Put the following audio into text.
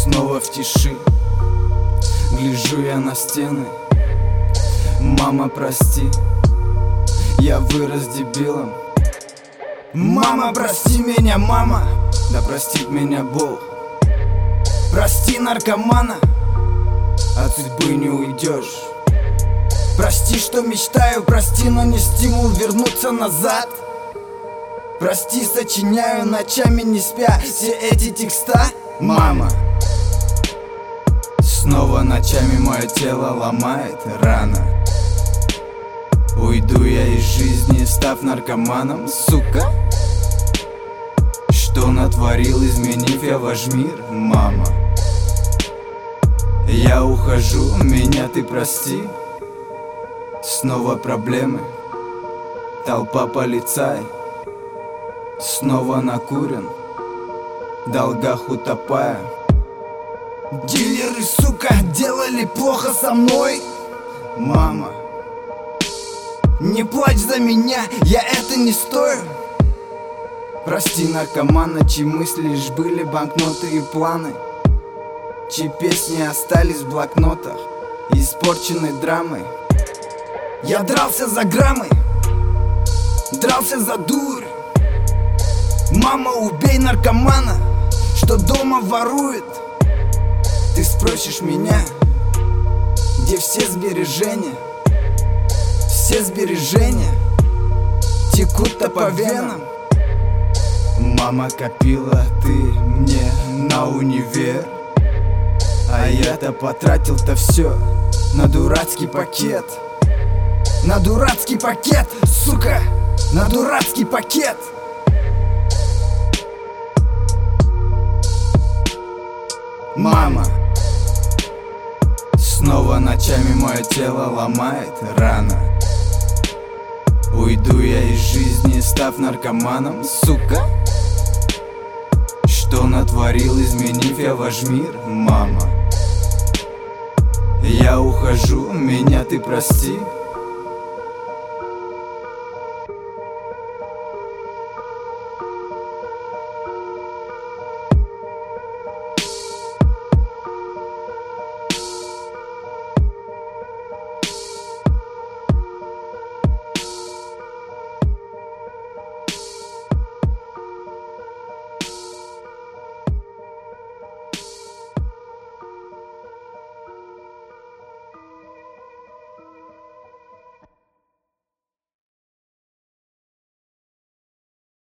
снова в тиши. Гляжу я на стены. Мама, прости, я вырос дебилом. Мама, прости меня, мама, да простит меня Бог. Прости наркомана, от судьбы не уйдешь. Прости, что мечтаю, прости, но не стимул вернуться назад. Прости, сочиняю ночами не спя все эти текста. Мама, снова ночами мое тело ломает рана. Уйду я из жизни, став наркоманом, сука. Что натворил, изменив я ваш мир, мама? Я ухожу, меня ты прости. Снова проблемы, толпа полицай. Снова накурен, в долгах утопая. Дилеры, сука, делали плохо со мной. Мама, не плачь за меня, я это не стою. Прости наркомана, чьи мысли лишь были банкноты и планы, чьи песни остались в блокнотах и испорчены драмой. Я дрался за граммы, дрался за дурь. Мама, убей наркомана, что дома ворует. Ты спросишь меня, где все сбережения? Все сбережения текут-то по венам. Мама, копила ты мне на универ, а я-то потратил-то все на дурацкий пакет. На дурацкий пакет, сука, на дурацкий пакет. Мама, снова ночами мое тело ломает рана. Уйду я из жизни, став наркоманом, сука. Что натворил, изменив я ваш мир, мама? Я ухожу, меня ты прости.